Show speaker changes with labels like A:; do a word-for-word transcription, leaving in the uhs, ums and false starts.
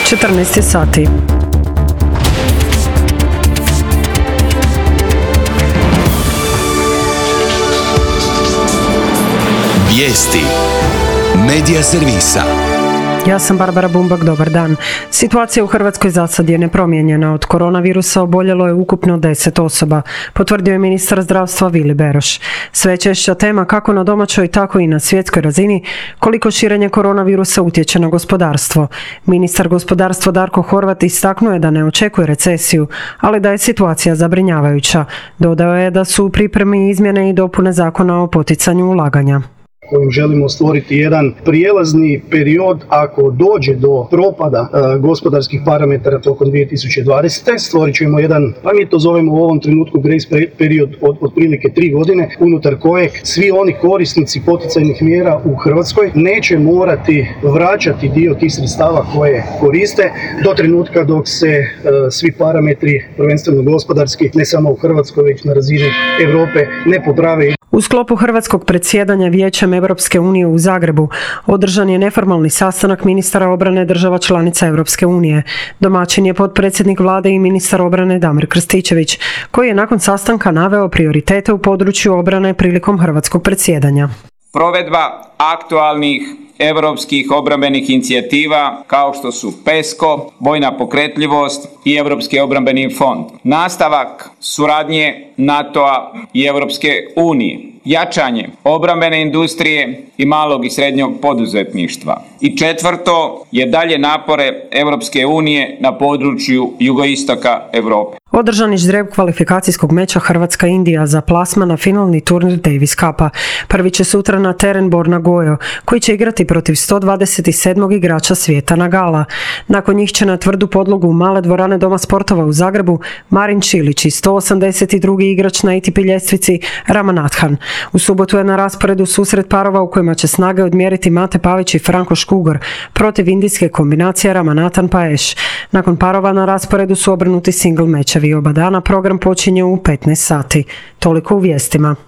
A: četrnaest sati.
B: Vijesti Medija servisa.
A: Ja sam Barbara Bumbak, dobar dan. Situacija u Hrvatskoj za sad je nepromijenjena. Od koronavirusa oboljelo je ukupno deset osoba, potvrdio je ministar zdravstva Vili Beroš. Sve češća tema kako na domaćoj, tako i na svjetskoj razini, koliko širenje koronavirusa utječe na gospodarstvo. Ministar gospodarstva Darko Horvat istaknuo je da ne očekuje recesiju, ali da je situacija zabrinjavajuća. Dodao je da su u pripremi izmjene i dopune zakona o poticanju ulaganja.
C: Kojim želimo stvoriti jedan prijelazni period ako dođe do propada e, gospodarskih parametara tokom dvije tisuće dvadesete. Stvorit ćemo jedan, pa mi to zovemo u ovom trenutku grace period od otprilike tri godine, unutar kojeg svi oni korisnici poticajnih mjera u Hrvatskoj neće morati vraćati dio tih sredstava koje koriste do trenutka dok se e, svi parametri, prvenstveno gospodarski, ne samo u Hrvatskoj već na razini Europe, ne poprave.
A: U sklopu hrvatskog predsjedanja Vijećem Europske unije u Zagrebu održan je neformalni sastanak ministara obrane država članica Europske unije. Domaćin je potpredsjednik vlade i ministar obrane Damir Krstičević, koji je nakon sastanka naveo prioritete u području obrane prilikom hrvatskog predsjedanja.
D: Provedba aktualnih europskih obrambenih inicijativa kao što su PESCO, vojna pokretljivost i Europski obrambeni fond. Nastavak suradnje NATO-a i Europske unije. Jačanje obrambene industrije i malog i srednjeg poduzetništva. I četvrto je dalje napore Europske unije na području jugoistoka Europe.
A: Održan je ždrijeb kvalifikacijskog meča Hrvatska-Indija za plasman na finalni turnir Davis Cupa. Prvi će sutra na teren Borna Gojo, koji će igrati protiv sto dvadeset sedmog igrača svijeta Nagala. Nakon njih će na tvrdu podlogu male dvorane Doma sportova u Zagrebu Marin Čilić i sto osamdeset drugi igrač na A T P ljestvici Ramanathan. U subotu je na rasporedu susret parova u kojima će snage odmjeriti Mate Pavić i Franko Škugor protiv indijske kombinacije Ramanathan Paeš. Nakon parova na rasporedu su obrnuti single mečevi. Oba dana program počinje u petnaest sati. Toliko u vijestima.